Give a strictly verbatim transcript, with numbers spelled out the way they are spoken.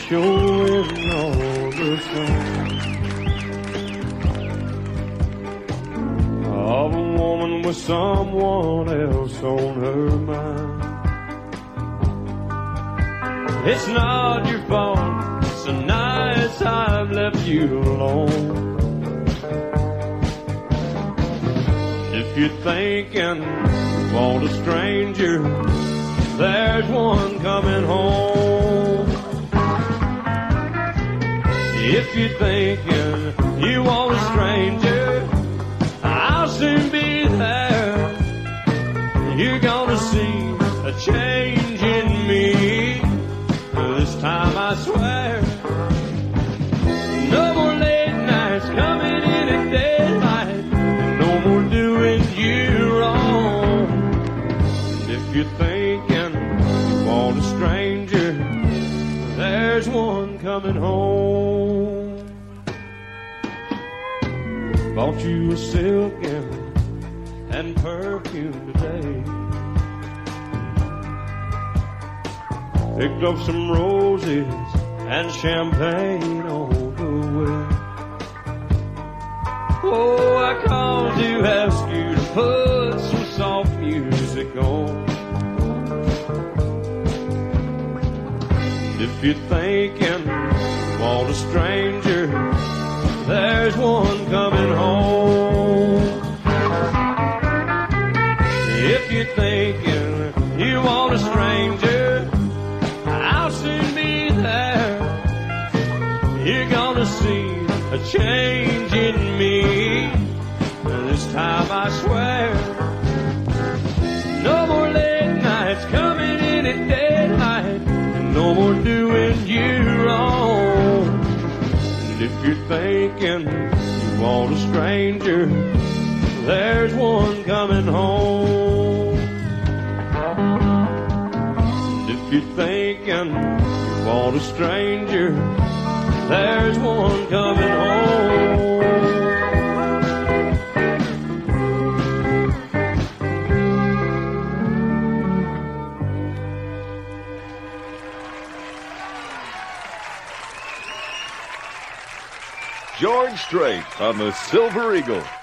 showing all the signs of a woman with someone else on her mind. It's not your fault, it's the nights I've left you alone. If you're thinking you want a stranger, there's one coming home. If you're thinking you want a stranger, I'll soon be there. You're gonna see a change in me. This time I swear, no more late nights coming in at daylight, no more doing you wrong. And if you're thinking you want a stranger, there's one coming home. Bought you a silk and, and perfume today. Picked up some roses and champagne on the way. Oh, I called to ask you to put some soft music on. If you're thinking you want a stranger, there's one coming home. If you're thinking you want a stranger, I'll soon be there. You're gonna see a change in me. This time I swear, no more late nights coming in at daylight, no more doing you wrong. And if you're thinking you want a stranger, there's one coming home. If you're thinking you want a stranger, there's one coming home. George Strait on the Silver Eagle.